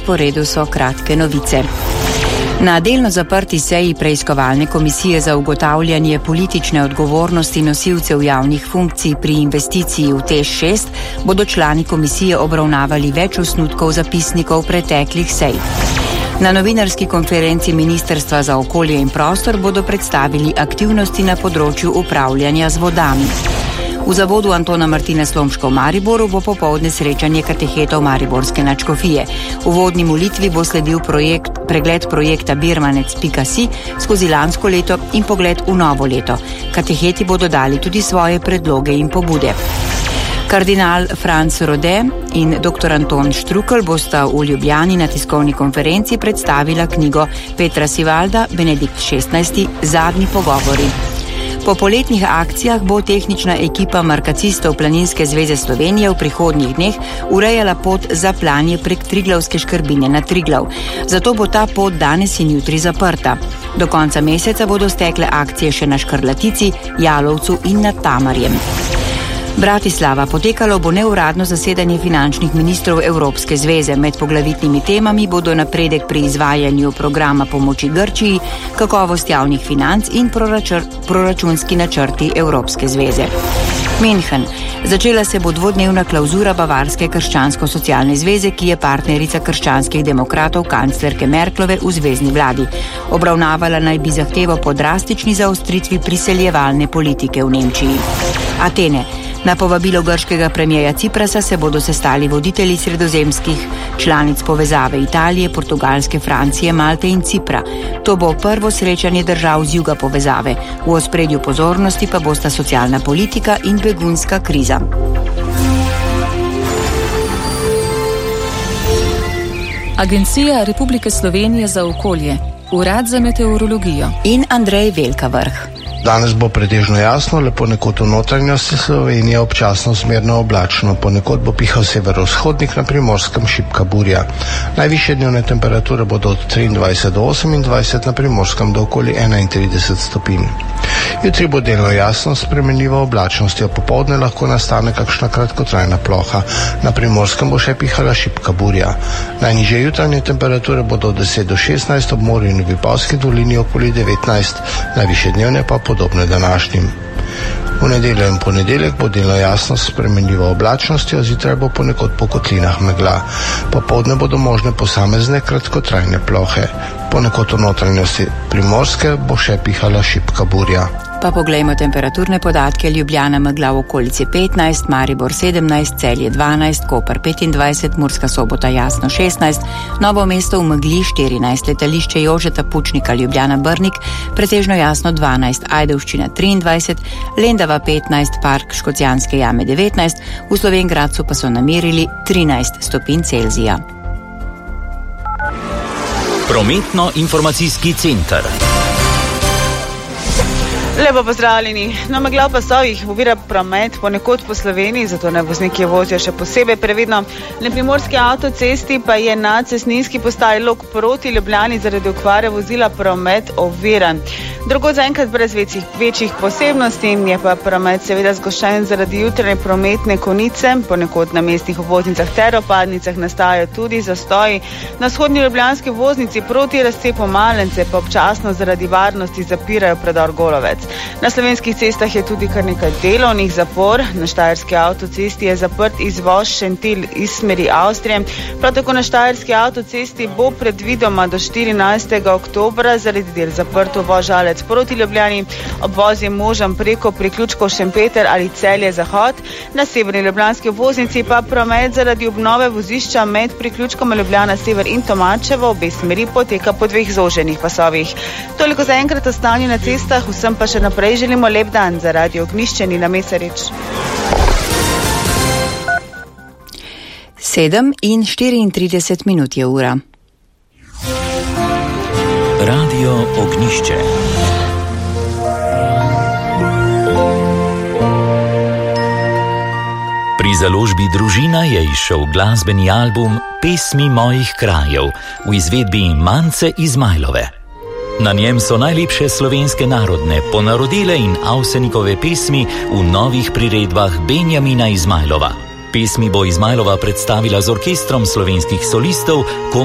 sporedu so kratke novice. Na delno zaprti seji preiskovalne komisije za ugotavljanje politične odgovornosti nosilcev javnih funkcij pri investiciji v TEŠ 6 bodo člani komisije obravnavali več osnutkov zapisnikov preteklih sej. Na novinarski konferenci Ministrstva za okolje in prostor bodo predstavili aktivnosti na področju upravljanja z vodami. V zavodu Antona Martina Slomška v Mariboru bo popoldne srečanje katehetov Mariborske nadškofije. V uvodni molitvi bo sledil pregled projekta birmanec.si skozi lansko leto in pogled v novo leto. Kateheti bodo dali tudi svoje predloge in pobude. Kardinal Franc Rode in dr. Anton Štrukelj bosta v Ljubljani na tiskovni konferenci predstavila knjigo Petra Sivalda, Benedikt XVI. Zadnji pogovori. Po poletnih akcijah bo tehnična ekipa markacistov Planinske zveze Slovenije v prihodnjih dneh urejala pot za planje prek Triglavske škrbine na Triglav. Zato bo ta pot danes in jutri zaprta. Do konca meseca bodo stekle akcije še na Škrlatici, Jalovcu in nad Tamarjem. Bratislava. Potekalo bo neuradno zasedanje finančnih ministrov Evropske zveze. Med poglavitnimi temami bodo napredek pri izvajanju programa pomoči Grčiji, kakovost javnih financ in proračunski načrti Evropske zveze. München. Začela se bo dvodnevna klauzura Bavarske krščansko-socialne zveze, ki je partnerica krščanskih demokratov kanclerke Merklove v zvezni vladi. Obravnavala naj bi zahtevo po drastični zaostritvi priseljevalne politike v Nemčiji. Atene. Na povabilo grškega premierja Ciprasa se bodo sestali voditelji sredozemskih članic povezave Italije, Portugalske, Francije, Malte in Cipra. To bo prvo srečanje držav z juga povezave. V ospredju pozornosti pa bosta socialna politika in begunska kriza. Agencija Republike Slovenije za okolje, Urad za meteorologijo in Andrej Velkavrh. Danes bo pretežno jasno, le ponekod v notranjosti Slovenije občasno zmerno oblačno, ponekod bo pihal severovzhodnik, na Primorskem šibka burja. Najvišje dnevne temperature bodo od 23 do 28, na Primorskem do okoli 31 stopinj. Jutri bo delno jasno, spremenljivo oblačnostjo, popoldne lahko nastane kakšna kratkotrajna ploha. Na Primorskem bo še pihala šibka burja. Najnižje jutranje temperature bodo od 10 do 16, ob morju in v Vipavski dolini okoli 19, najvišje dnevne pa podobne današnjim. V nedeljo in ponedeljek bo delno jasno s spremenljivo oblačnostjo, zjutraj bo ponekod po kotlinah megla. Popoldne bodo možne posamezne kratkotrajne plohe. Ponekod v notranjosti Primorske bo še pihala šibka burja. Pa poglejmo temperaturne podatke. Ljubljana megla v okolici 15, Maribor 17, Celje 12, Koper 25, Murska Sobota jasno 16, Novo mesto v megli 14, letališče Jožeta Pučnika Ljubljana Brnik pretežno jasno 12, Ajdovščina 23, Lendava 15, Park Škocjanske jame 19, v Slovenj Gradcu pa so namerili 13 stopinj Celzija. Prometno-informacijski center. Lepo pozdravljeni. Na megla v pasovih ovira promet ponekod po Sloveniji, zato naj vozniki vozijo še posebej previdno. Na primorski avtocesti pa je na cestninski postaji Log proti Ljubljani zaradi okvare vozila promet oviran. Drugod zaenkrat brez večjih posebnosti je pa promet seveda zgoščen zaradi jutranje prometne konice. Ponekod na mestnih obvoznicah ter opadnicah nastajajo tudi zastoji. Na vzhodni ljubljanski voznici proti razcepu Malence pa občasno zaradi varnosti zapirajo predor Golovec. Na slovenskih cestah je tudi kar nekaj delovnih zapor. Na štajerski avtocesti je zaprt izvoz Šentilj iz smeri Avstrije. Prav tako na štajerski avtocesti bo predvidoma do 14. oktobra zaradi del zaprt uvoz Žalec proti Ljubljani. Obvoz je možen preko priključkov Šempeter ali Celje Zahod. Na severni ljubljanski obvoznici pa promet zaradi obnove vozišča med priključkom Ljubljana Sever in Tomačevo obe smeri poteka po dveh zoženih pasovih. Toliko za enkrat o stanju na cestah, vsem pa še naprej želimo lep dan. Za Radio Ognjišče Nina Mesarič. 7:34 je ura. Radio Ognjišče. Pri založbi Družina je izšel glasbeni album Pesmi mojih krajev v izvedbi Mance Izmajlove. Na njem so najlepše slovenske narodne, ponarodele in Avsenikove pesmi v novih priredbah Benjamina Izmajlova. Pesmi bo Izmajlova predstavila z orkestrom slovenskih solistov